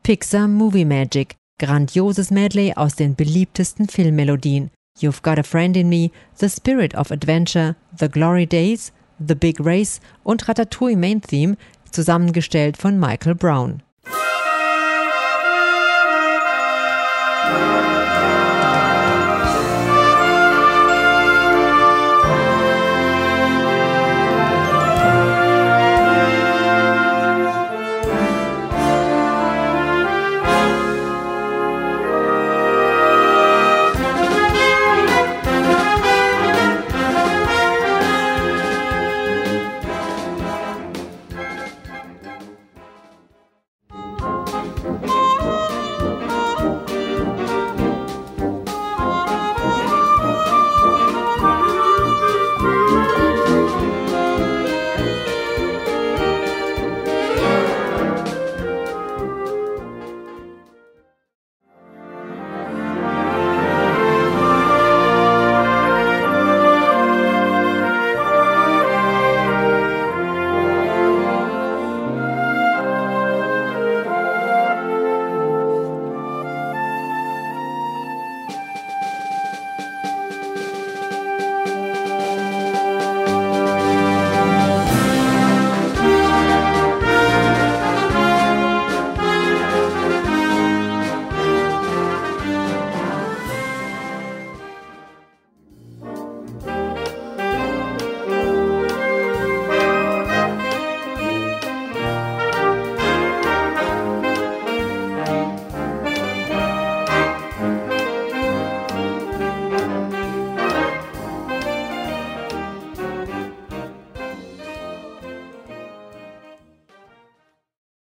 Pixar Movie Magic, grandioses Medley aus den beliebtesten Filmmelodien. You've Got a Friend in Me, The Spirit of Adventure, The Glory Days, The Big Race und Ratatouille Main Theme, zusammengestellt von Michael Brown.